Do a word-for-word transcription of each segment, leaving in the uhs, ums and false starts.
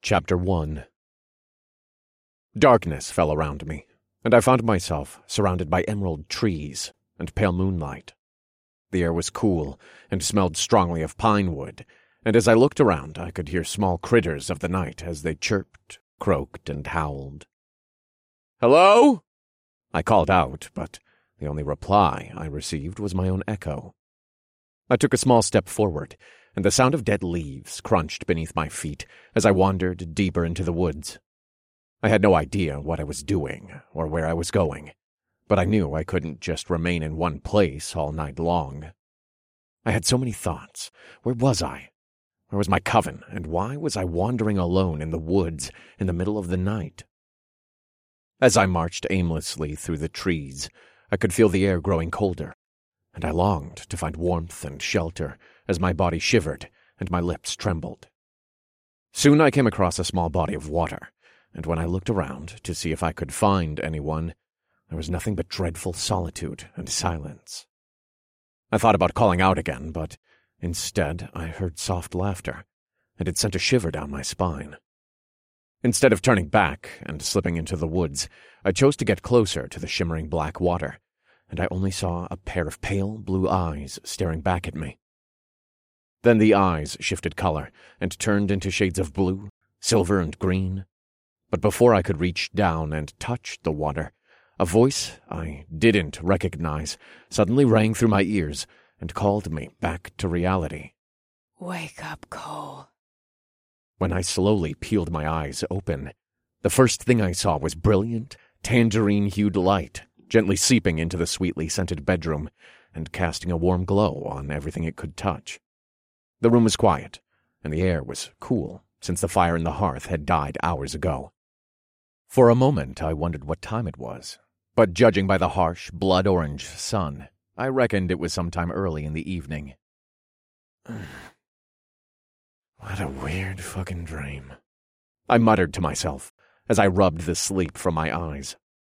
Chapter one. Darkness fell around me, and I found myself surrounded by emerald trees and pale moonlight. The air was cool and smelled strongly of pine wood, and as I looked around I could hear small critters of the night as they chirped, croaked, and howled. "Hello?" I called out, but the only reply I received was my own echo. I took a small step forward, and the sound of dead leaves crunched beneath my feet as I wandered deeper into the woods. I had no idea what I was doing or where I was going, but I knew I couldn't just remain in one place all night long. I had so many thoughts. Where was I? Where was my coven, and why was I wandering alone in the woods in the middle of the night? As I marched aimlessly through the trees, I could feel the air growing colder, and I longed to find warmth and shelter as my body shivered and my lips trembled. Soon I came across a small body of water, and when I looked around to see if I could find anyone, there was nothing but dreadful solitude and silence. I thought about calling out again, but instead I heard soft laughter, and it sent a shiver down my spine. Instead of turning back and slipping into the woods, I chose to get closer to the shimmering black water, and I only saw a pair of pale blue eyes staring back at me. Then the eyes shifted color and turned into shades of blue, silver, and green. But before I could reach down and touch the water, a voice I didn't recognize suddenly rang through my ears and called me back to reality. "Wake up, Cole." When I slowly peeled my eyes open, the first thing I saw was brilliant, tangerine-hued light gently seeping into the sweetly scented bedroom and casting a warm glow on everything it could touch. The room was quiet, and the air was cool, since the fire in the hearth had died hours ago. For a moment I wondered what time it was, but judging by the harsh, blood-orange sun, I reckoned it was sometime early in the evening. What a weird fucking dream, I muttered to myself as I rubbed the sleep from my eyes.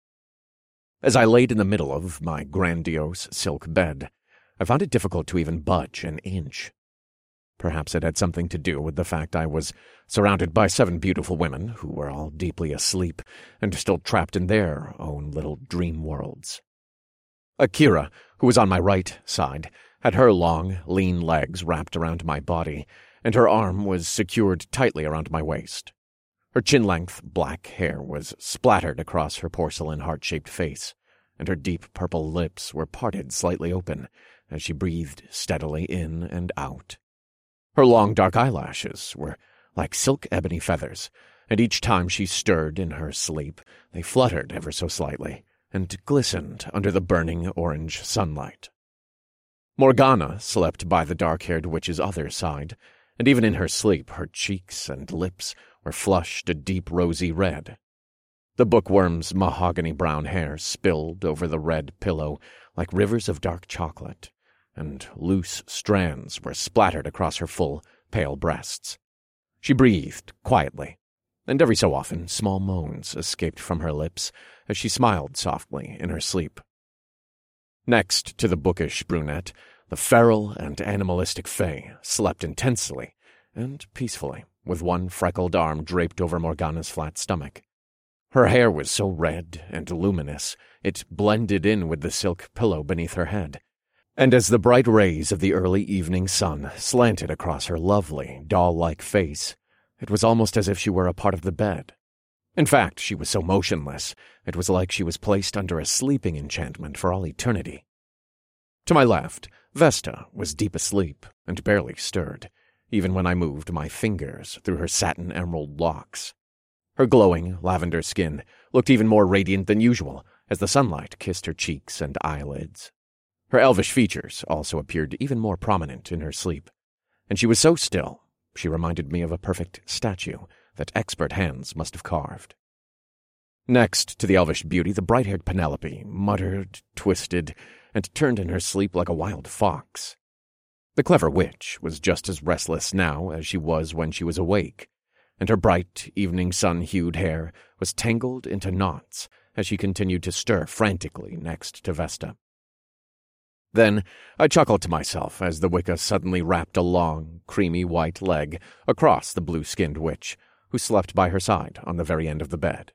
As I laid in the middle of my grandiose silk bed, I found it difficult to even budge an inch. Perhaps it had something to do with the fact I was surrounded by seven beautiful women who were all deeply asleep and still trapped in their own little dream worlds. Akira, who was on my right side, had her long, lean legs wrapped around my body, and her arm was secured tightly around my waist. Her chin-length black hair was splattered across her porcelain heart-shaped face, and her deep purple lips were parted slightly open as she breathed steadily in and out. Her long dark eyelashes were like silk ebony feathers, and each time she stirred in her sleep, they fluttered ever so slightly and glistened under the burning orange sunlight. Morgana slept by the dark-haired witch's other side, and even in her sleep her cheeks and lips were flushed a deep rosy red. The bookworm's mahogany-brown hair spilled over the red pillow like rivers of dark chocolate, and loose strands were splattered across her full, pale breasts. She breathed quietly, and every so often small moans escaped from her lips as she smiled softly in her sleep. Next to the bookish brunette, the feral and animalistic Fae slept intensely and peacefully, with one freckled arm draped over Morgana's flat stomach. Her hair was so red and luminous, it blended in with the silk pillow beneath her head, and as the bright rays of the early evening sun slanted across her lovely, doll-like face, it was almost as if she were a part of the bed. In fact, she was so motionless, it was like she was placed under a sleeping enchantment for all eternity. To my left, Vesta was deep asleep and barely stirred, even when I moved my fingers through her satin emerald locks. Her glowing lavender skin looked even more radiant than usual as the sunlight kissed her cheeks and eyelids. Her elvish features also appeared even more prominent in her sleep, and she was so still, she reminded me of a perfect statue that expert hands must have carved. Next to the elvish beauty, the bright-haired Penelope muttered, twisted, and turned in her sleep like a wild fox. The clever witch was just as restless now as she was when she was awake, and her bright, evening sun-hued hair was tangled into knots as she continued to stir frantically next to Vesta. Then I chuckled to myself as the Wicca suddenly wrapped a long, creamy white leg across the blue-skinned witch, who slept by her side on the very end of the bed.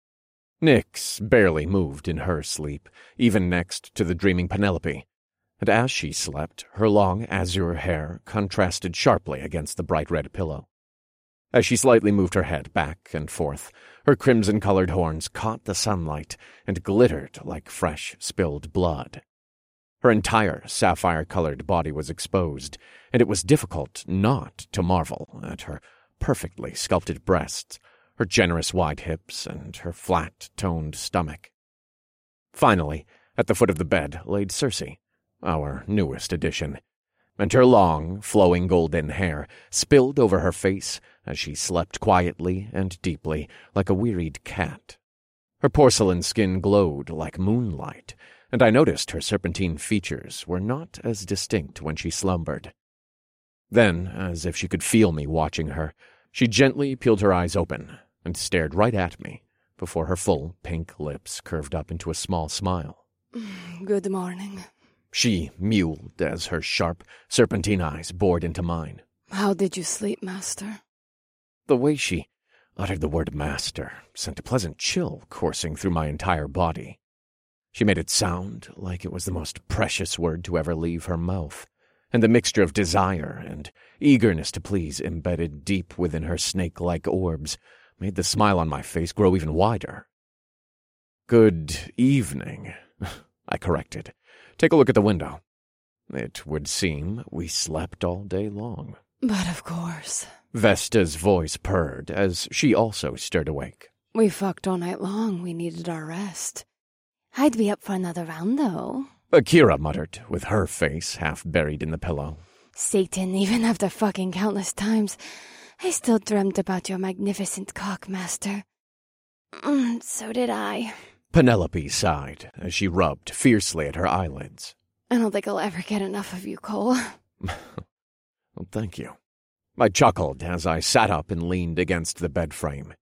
Nyx barely moved in her sleep, even next to the dreaming Penelope, and as she slept, her long azure hair contrasted sharply against the bright red pillow. As she slightly moved her head back and forth, her crimson-colored horns caught the sunlight and glittered like fresh spilled blood. Her entire sapphire-colored body was exposed, and it was difficult not to marvel at her perfectly sculpted breasts, her generous wide hips, and her flat-toned stomach. Finally, at the foot of the bed laid Circe, our newest addition, and her long, flowing golden hair spilled over her face as she slept quietly and deeply like a wearied cat. Her porcelain skin glowed like moonlight, and I noticed her serpentine features were not as distinct when she slumbered. Then, as if she could feel me watching her, she gently peeled her eyes open and stared right at me before her full pink lips curved up into a small smile. Good morning. She mewed as her sharp, serpentine eyes bored into mine. How did you sleep, Master? The way she uttered the word master sent a pleasant chill coursing through my entire body. She made it sound like it was the most precious word to ever leave her mouth, and the mixture of desire and eagerness to please embedded deep within her snake-like orbs made the smile on my face grow even wider. Good evening, I corrected. Take a look at the window. It would seem we slept all day long. But of course. Vesta's voice purred as she also stirred awake. We fucked all night long. We needed our rest. I'd be up for another round, though. Akira muttered, with her face half buried in the pillow. Satan, even after fucking countless times, I still dreamt about your magnificent cock, Master. Mm, so did I. Penelope sighed as she rubbed fiercely at her eyelids. I don't think I'll ever get enough of you, Cole. Well, thank you. I chuckled as I sat up and leaned against the bed frame.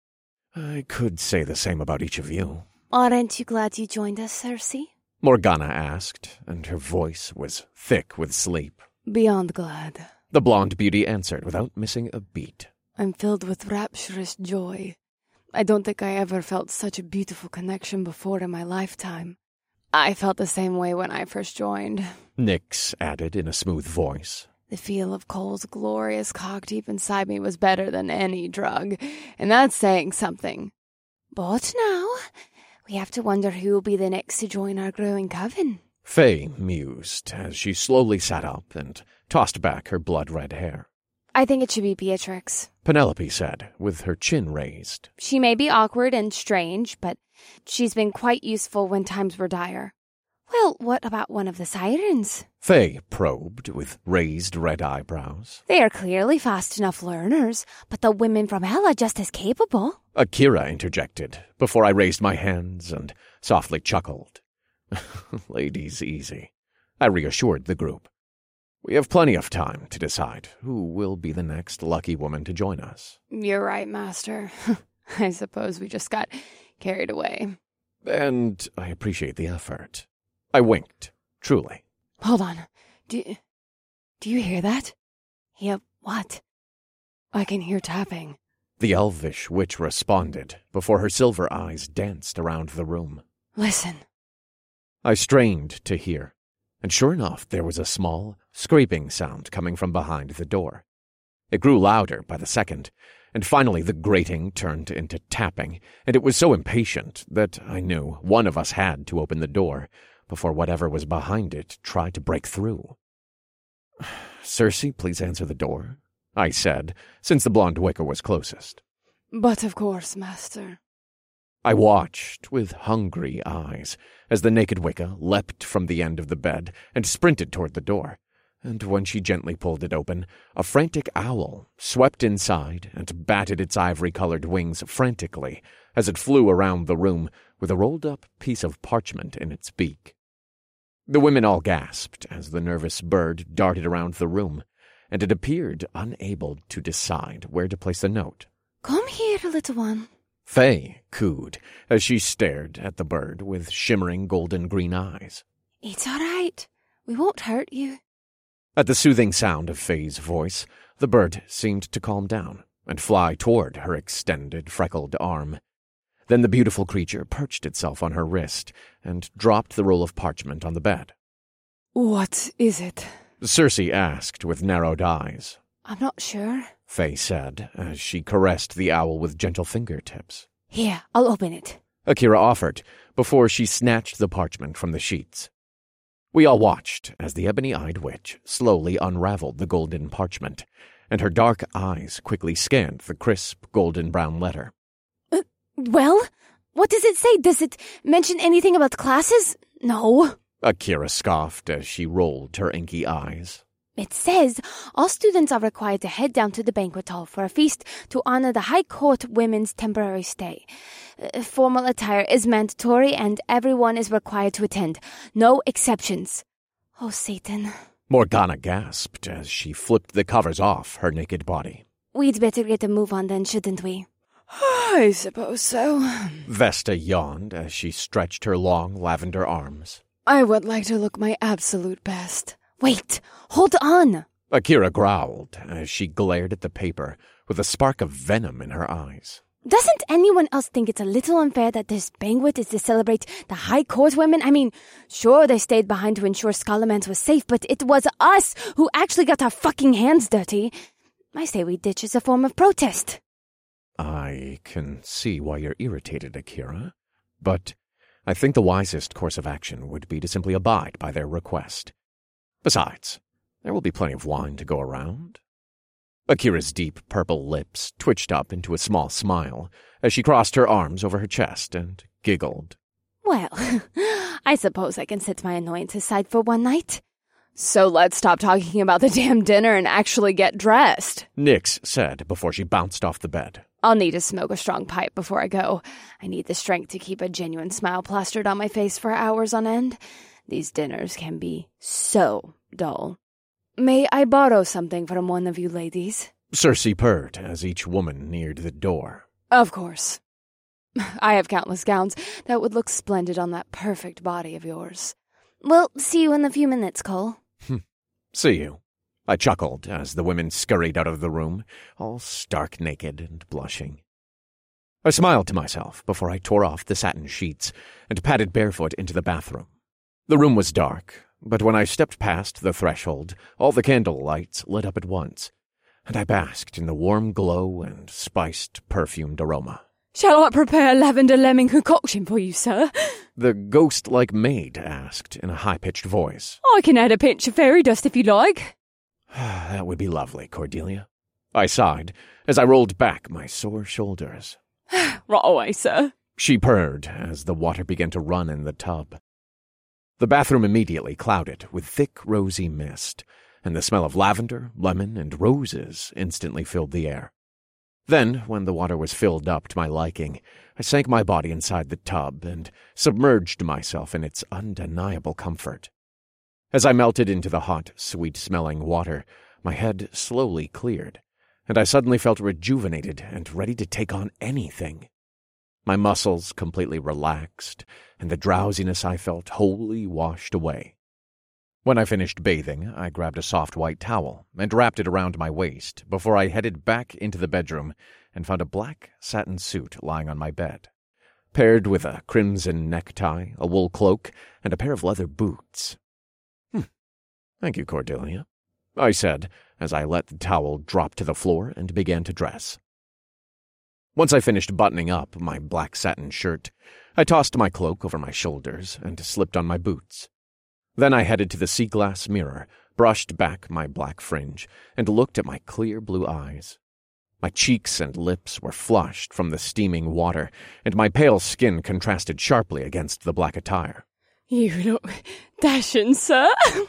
I could say the same about each of you. Aren't you glad you joined us, Circe? Morgana asked, and her voice was thick with sleep. Beyond glad. The blonde beauty answered without missing a beat. I'm filled with rapturous joy. I don't think I ever felt such a beautiful connection before in my lifetime. I felt the same way when I first joined. Nyx added in a smooth voice. The feel of Cole's glorious cock deep inside me was better than any drug, and that's saying something. But now, we have to wonder who will be the next to join our growing coven. Faye mused as she slowly sat up and tossed back her blood-red hair. I think it should be Beatrix, Penelope said, with her chin raised. She may be awkward and strange, but she's been quite useful when times were dire. Well, what about one of the sirens? Faye probed with raised red eyebrows. They are clearly fast enough learners, but the women from hell are just as capable. Akira interjected before I raised my hands and softly chuckled. Ladies easy. I reassured the group. We have plenty of time to decide who will be the next lucky woman to join us. You're right, Master. I suppose we just got carried away. And I appreciate the effort. I winked, truly. Hold on. Do, do you hear that? Yeah, what? I can hear tapping. The elvish witch responded before her silver eyes danced around the room. Listen. I strained to hear, and sure enough there was a small, scraping sound coming from behind the door. It grew louder by the second, and finally the grating turned into tapping, and it was so impatient that I knew one of us had to open the door before whatever was behind it tried to break through. Circe, please answer the door, I said, since the blonde Wicca was closest. But of course, Master. I watched with hungry eyes as the naked Wicca leapt from the end of the bed and sprinted toward the door, and when she gently pulled it open, a frantic owl swept inside and batted its ivory-colored wings frantically as it flew around the room with a rolled-up piece of parchment in its beak. The women all gasped as the nervous bird darted around the room, and it appeared unable to decide where to place the note. Come here, little one. Faye cooed as she stared at the bird with shimmering golden-green eyes. It's all right. We won't hurt you. At the soothing sound of Faye's voice, the bird seemed to calm down, and fly toward her extended, freckled arm. Then the beautiful creature perched itself on her wrist and dropped the roll of parchment on the bed. "What is it?" Cersei asked with narrowed eyes. "I'm not sure," Faye said as she caressed the owl with gentle fingertips. "Here, I'll open it," Akira offered before she snatched the parchment from the sheets. We all watched as the ebony-eyed witch slowly unraveled the golden parchment, and her dark eyes quickly scanned the crisp golden-brown letter. Uh, well, what does it say? Does it mention anything about classes? No. Akira scoffed as she rolled her inky eyes. It says all students are required to head down to the banquet hall for a feast to honor the High Court women's temporary stay. Uh, formal attire is mandatory and everyone is required to attend. No exceptions. Oh, Satan. Morgana gasped as she flipped the covers off her naked body. We'd better get a move on then, shouldn't we? I suppose so. Vesta yawned as she stretched her long lavender arms. I would like to look my absolute best. Wait, hold on! Akira growled as she glared at the paper with a spark of venom in her eyes. Doesn't anyone else think it's a little unfair that this banquet is to celebrate the High Court women? I mean, sure, they stayed behind to ensure Scarlemans was safe, but it was us who actually got our fucking hands dirty. I say we ditch as a form of protest. I can see why you're irritated, Akira, but I think the wisest course of action would be to simply abide by their request. Besides, there will be plenty of wine to go around. Akira's deep purple lips twitched up into a small smile as she crossed her arms over her chest and giggled. Well, I suppose I can set my annoyance aside for one night. So let's stop talking about the damn dinner and actually get dressed, Nyx said before she bounced off the bed. I'll need to smoke a strong pipe before I go. I need the strength to keep a genuine smile plastered on my face for hours on end. These dinners can be so dull. May I borrow something from one of you ladies? Cersei purred as each woman neared the door. Of course. I have countless gowns that would look splendid on that perfect body of yours. Well, see you in a few minutes, Cole. See you. I chuckled as the women scurried out of the room, all stark naked and blushing. I smiled to myself before I tore off the satin sheets and padded barefoot into the bathroom. The room was dark, but when I stepped past the threshold, all the candle lights lit up at once, and I basked in the warm glow and spiced, perfumed aroma. Shall I prepare a lavender lemon concoction for you, sir? The ghost-like maid asked in a high-pitched voice. I can add a pinch of fairy dust if you like. That would be lovely, Cordelia. I sighed as I rolled back my sore shoulders. Right away, sir. She purred as the water began to run in the tub. The bathroom immediately clouded with thick, rosy mist, and the smell of lavender, lemon, and roses instantly filled the air. Then, when the water was filled up to my liking, I sank my body inside the tub and submerged myself in its undeniable comfort. As I melted into the hot, sweet-smelling water, my head slowly cleared, and I suddenly felt rejuvenated and ready to take on anything. My muscles completely relaxed, and the drowsiness I felt wholly washed away. When I finished bathing, I grabbed a soft white towel and wrapped it around my waist before I headed back into the bedroom and found a black satin suit lying on my bed, paired with a crimson necktie, a wool cloak, and a pair of leather boots. Hmm. Thank you, Cordelia, I said as I let the towel drop to the floor and began to dress. Once I finished buttoning up my black satin shirt, I tossed my cloak over my shoulders and slipped on my boots. Then I headed to the sea glass mirror, brushed back my black fringe, and looked at my clear blue eyes. My cheeks and lips were flushed from the steaming water, and my pale skin contrasted sharply against the black attire. You look dashing, sir.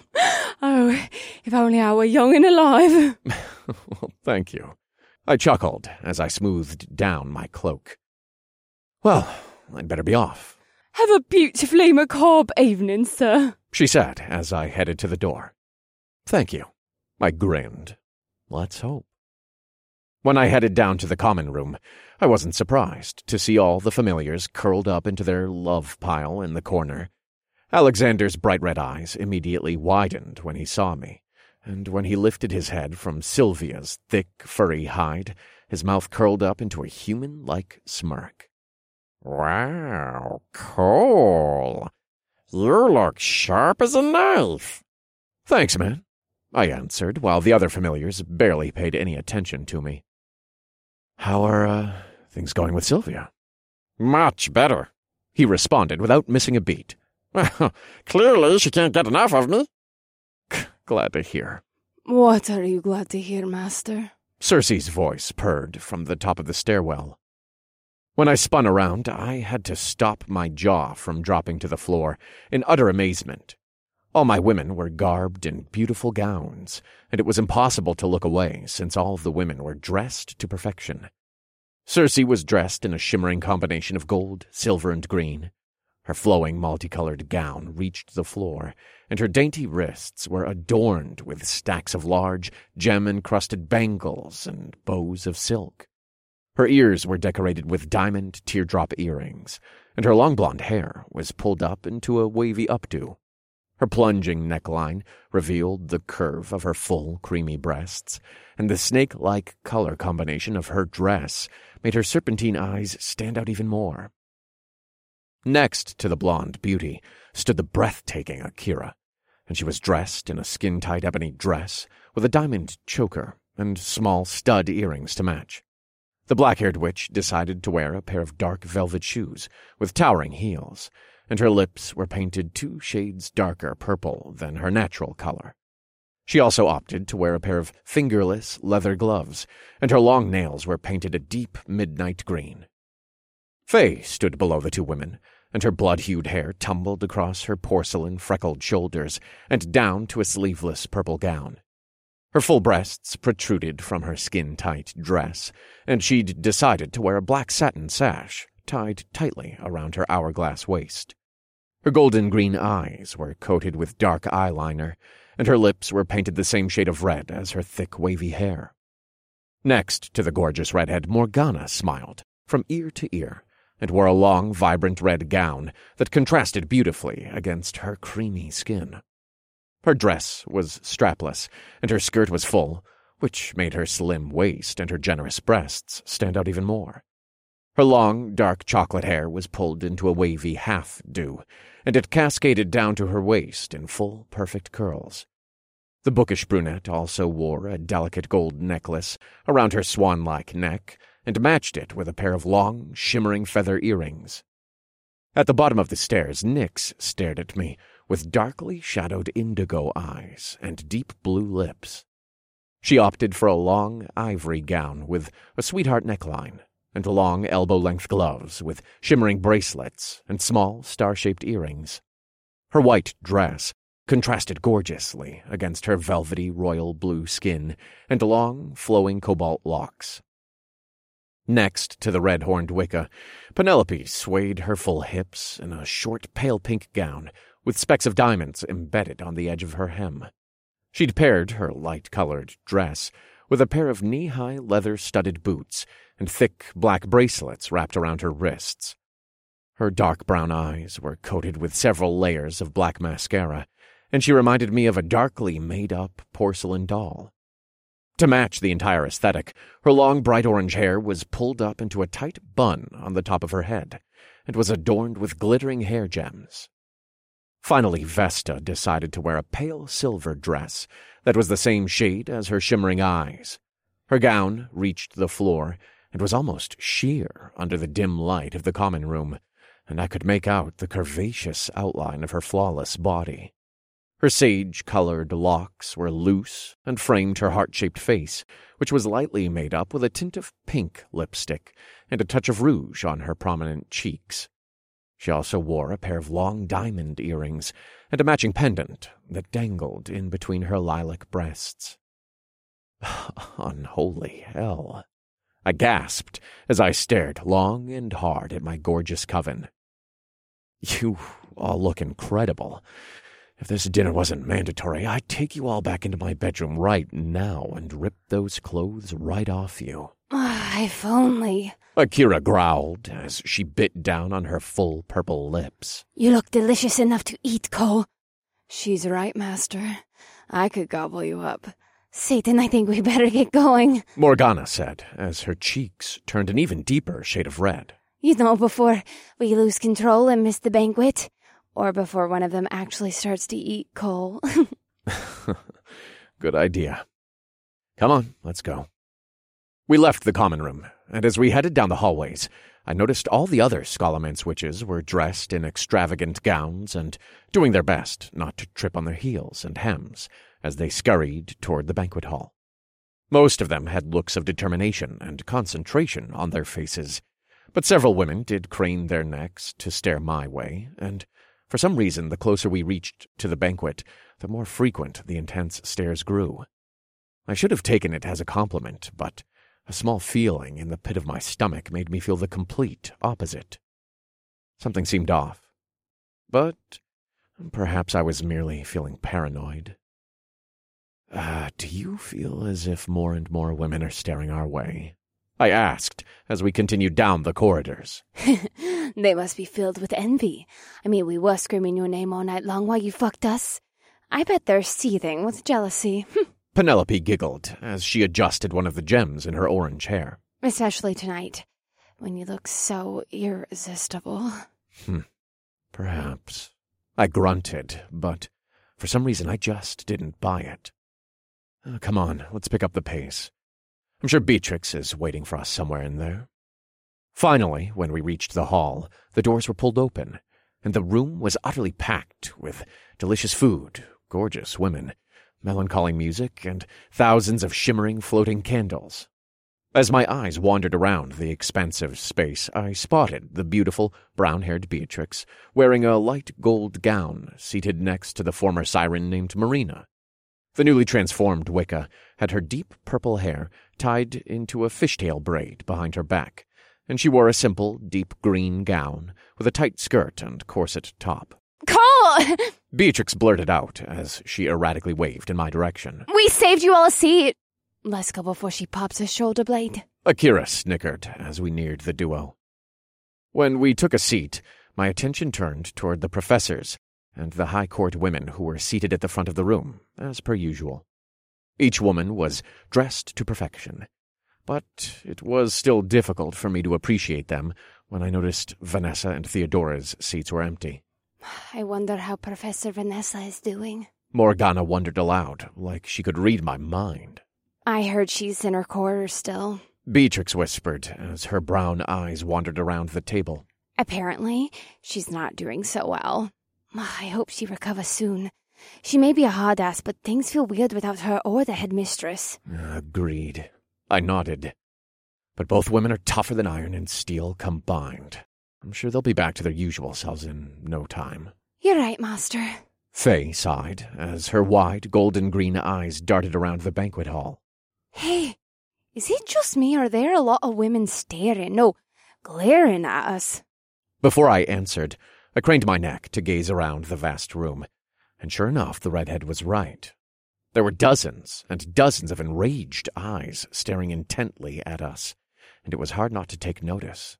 Oh, if only I were young and alive. Well, thank you. I chuckled as I smoothed down my cloak. Well, I'd better be off. Have a beautifully macabre evening, sir, she said as I headed to the door. Thank you. I grinned. Let's hope. When I headed down to the common room, I wasn't surprised to see all the familiars curled up into their love pile in the corner. Alexander's bright red eyes immediately widened when he saw me, and when he lifted his head from Sylvia's thick, furry hide, his mouth curled up into a human-like smirk. "Wow, cool. You look sharp as a knife." "Thanks, man," I answered, while the other familiars barely paid any attention to me. "How are, uh, things going with Sylvia?" "Much better," he responded without missing a beat. "Well, clearly she can't get enough of me." "Glad to hear." What are you glad to hear, Master? Cersei's voice purred from the top of the stairwell. When I spun around, I had to stop my jaw from dropping to the floor in utter amazement. All my women were garbed in beautiful gowns, and it was impossible to look away since all of the women were dressed to perfection. Cersei was dressed in a shimmering combination of gold, silver, and green. Her flowing, multicolored gown reached the floor, and her dainty wrists were adorned with stacks of large, gem-encrusted bangles and bows of silk. Her ears were decorated with diamond teardrop earrings, and her long blonde hair was pulled up into a wavy updo. Her plunging neckline revealed the curve of her full, creamy breasts, and the snake-like color combination of her dress made her serpentine eyes stand out even more. Next to the blonde beauty stood the breathtaking Akira, and she was dressed in a skin-tight ebony dress with a diamond choker and small stud earrings to match. The black-haired witch decided to wear a pair of dark velvet shoes with towering heels, and her lips were painted two shades darker purple than her natural color. She also opted to wear a pair of fingerless leather gloves, and her long nails were painted a deep midnight green. Faye stood below the two women, and her blood-hued hair tumbled across her porcelain-freckled shoulders and down to a sleeveless purple gown. Her full breasts protruded from her skin-tight dress, and she'd decided to wear a black satin sash tied tightly around her hourglass waist. Her golden-green eyes were coated with dark eyeliner, and her lips were painted the same shade of red as her thick, wavy hair. Next to the gorgeous redhead, Morgana smiled from ear to ear, and wore a long, vibrant red gown that contrasted beautifully against her creamy skin. Her dress was strapless, and her skirt was full, which made her slim waist and her generous breasts stand out even more. Her long, dark chocolate hair was pulled into a wavy half-do, and it cascaded down to her waist in full, perfect curls. The bookish brunette also wore a delicate gold necklace around her swan-like neck, and matched it with a pair of long, shimmering feather earrings. At the bottom of the stairs, Nyx stared at me with darkly shadowed indigo eyes and deep blue lips. She opted for a long ivory gown with a sweetheart neckline, and long elbow-length gloves with shimmering bracelets and small star-shaped earrings. Her white dress contrasted gorgeously against her velvety royal blue skin and long, flowing cobalt locks. Next to the red-horned Wicca, Penelope swayed her full hips in a short pale pink gown with specks of diamonds embedded on the edge of her hem. She'd paired her light-colored dress with a pair of knee-high leather-studded boots and thick black bracelets wrapped around her wrists. Her dark brown eyes were coated with several layers of black mascara, and she reminded me of a darkly made-up porcelain doll. To match the entire aesthetic, her long bright orange hair was pulled up into a tight bun on the top of her head, and was adorned with glittering hair gems. Finally, Vesta decided to wear a pale silver dress that was the same shade as her shimmering eyes. Her gown reached the floor and was almost sheer under the dim light of the common room, and I could make out the curvaceous outline of her flawless body. Her sage-colored locks were loose and framed her heart-shaped face, which was lightly made up with a tint of pink lipstick and a touch of rouge on her prominent cheeks. She also wore a pair of long diamond earrings and a matching pendant that dangled in between her lilac breasts. Unholy hell! I gasped as I stared long and hard at my gorgeous coven. You all look incredible. If this dinner wasn't mandatory, I'd take you all back into my bedroom right now and rip those clothes right off you. If only. Akira growled as she bit down on her full purple lips. You look delicious enough to eat, Cole. She's right, Master. I could gobble you up. Satan, I think we better get going, Morgana said, as her cheeks turned an even deeper shade of red. You know, before we lose control and miss the banquet. Or before one of them actually starts to eat Cole. Good idea. Come on, let's go. We left the common room, and as we headed down the hallways, I noticed all the other Scholomance witches were dressed in extravagant gowns and doing their best not to trip on their heels and hems as they scurried toward the banquet hall. Most of them had looks of determination and concentration on their faces, but several women did crane their necks to stare my way, and for some reason the closer we reached to the banquet, the more frequent the intense stares grew. I should have taken it as a compliment, but a small feeling in the pit of my stomach made me feel the complete opposite. Something seemed off, but perhaps I was merely feeling paranoid. Uh, do you feel as if more and more women are staring our way? I asked as we continued down the corridors. They must be filled with envy. I mean, we were screaming your name all night long while you fucked us. I bet they're seething with jealousy. Penelope giggled as she adjusted one of the gems in her orange hair. Especially tonight, when you look so irresistible. Hmm. Perhaps. I grunted, but for some reason I just didn't buy it. Uh, come on, let's pick up the pace. I'm sure Beatrix is waiting for us somewhere in there. Finally, when we reached the hall, the doors were pulled open, and the room was utterly packed with delicious food, gorgeous women, melancholy music, and thousands of shimmering, floating candles. As my eyes wandered around the expansive space, I spotted the beautiful, brown-haired Beatrix, wearing a light gold gown, seated next to the former siren named Marina. The newly transformed Wicca had her deep purple hair tied into a fishtail braid behind her back, and she wore a simple, deep green gown with a tight skirt and corset top. Cole! Beatrix blurted out as she erratically waved in my direction. We saved you all a seat! Let's go before she pops her shoulder blade. Akira snickered as we neared the duo. When we took a seat, my attention turned toward the professors and the high court women who were seated at the front of the room, as per usual. Each woman was dressed to perfection, but it was still difficult for me to appreciate them when I noticed Vanessa and Theodora's seats were empty. I wonder how Professor Vanessa is doing. Morgana wondered aloud, like she could read my mind. I heard she's in her quarters still. Beatrix whispered as her brown eyes wandered around the table. Apparently, she's not doing so well. I hope she recovers soon. She may be a hard ass, but things feel weird without her or the headmistress. Agreed. I nodded. But both women are tougher than iron and steel combined. I'm sure they'll be back to their usual selves in no time. You're right, Master. Faye sighed as her wide golden-green eyes darted around the banquet hall. Hey, is it just me or are there a lot of women staring, no, glaring at us? Before I answered, I craned my neck to gaze around the vast room, and sure enough, the redhead was right. There were dozens and dozens of enraged eyes staring intently at us, and it was hard not to take notice.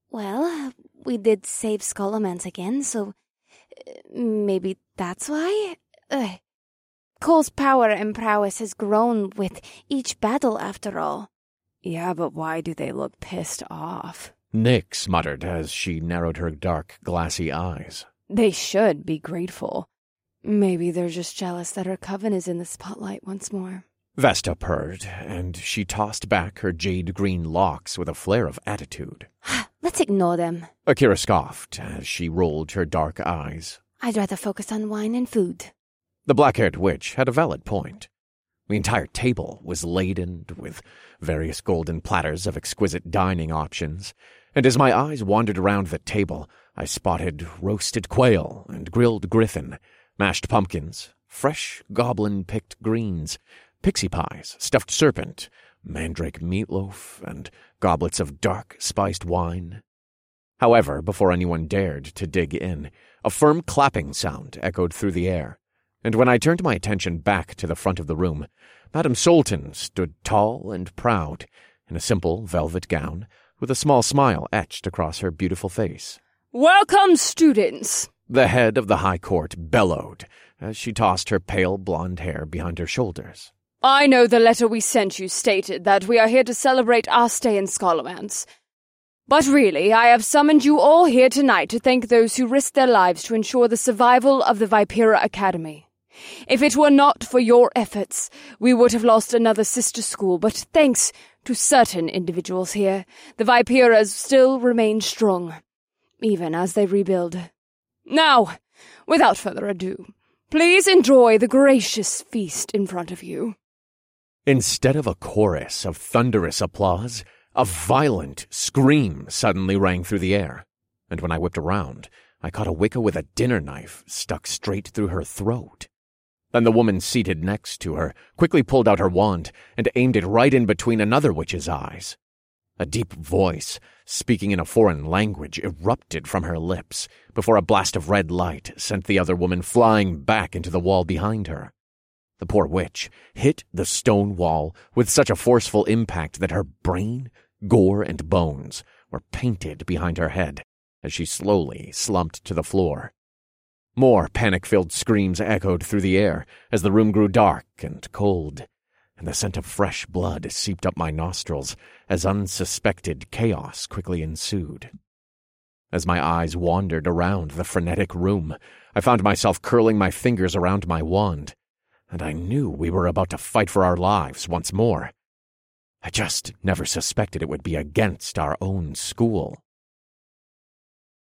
Well, we did save Scholomance again, so uh, maybe that's why? Uh, Cole's power and prowess has grown with each battle, after all. Yeah, but why do they look pissed off? Nyx muttered as she narrowed her dark, glassy eyes. They should be grateful. Maybe they're just jealous that her coven is in the spotlight once more. Vesta purred, and she tossed back her jade-green locks with a flare of attitude. Let's ignore them. Akira scoffed as she rolled her dark eyes. I'd rather focus on wine and food. The black-haired witch had a valid point. The entire table was laden with various golden platters of exquisite dining options, and as my eyes wandered around the table, I spotted roasted quail and grilled griffin, mashed pumpkins, fresh goblin-picked greens, pixie pies, stuffed serpent, mandrake meatloaf, and goblets of dark, spiced wine. However, before anyone dared to dig in, a firm clapping sound echoed through the air, and when I turned my attention back to the front of the room, Madame Solton stood tall and proud, in a simple velvet gown, with a small smile etched across her beautiful face. Welcome, students! The head of the High Court bellowed, as she tossed her pale blonde hair behind her shoulders. I know the letter we sent you stated that we are here to celebrate our stay in Scholomance. But really, I have summoned you all here tonight to thank those who risked their lives to ensure the survival of the Vipera Academy. If it were not for your efforts, we would have lost another sister school, but thanks to certain individuals here, the Viperas still remain strong, even as they rebuild. Now, without further ado, please enjoy the gracious feast in front of you. Instead of a chorus of thunderous applause, a violent scream suddenly rang through the air, and when I whipped around, I caught a Wicca with a dinner knife stuck straight through her throat. Then the woman seated next to her quickly pulled out her wand and aimed it right in between another witch's eyes. A deep voice, speaking in a foreign language, erupted from her lips before a blast of red light sent the other woman flying back into the wall behind her. The poor witch hit the stone wall with such a forceful impact that her brain, gore, and bones were painted behind her head as she slowly slumped to the floor. More panic-filled screams echoed through the air as the room grew dark and cold, and the scent of fresh blood seeped up my nostrils as unsuspected chaos quickly ensued. As my eyes wandered around the frenetic room, I found myself curling my fingers around my wand, and I knew we were about to fight for our lives once more. I just never suspected it would be against our own school.